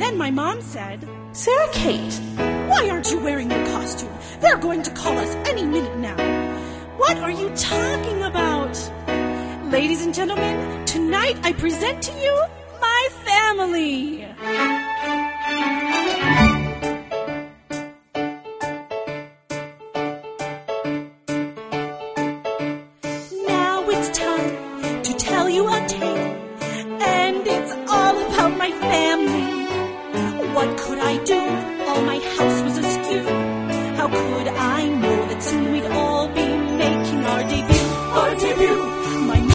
Then my mom said, "Sarah Kate, why aren't you wearing your costume? They're going to call us any minute now." "What are you talking about?" "Ladies and gentlemen, tonight I present to you my family."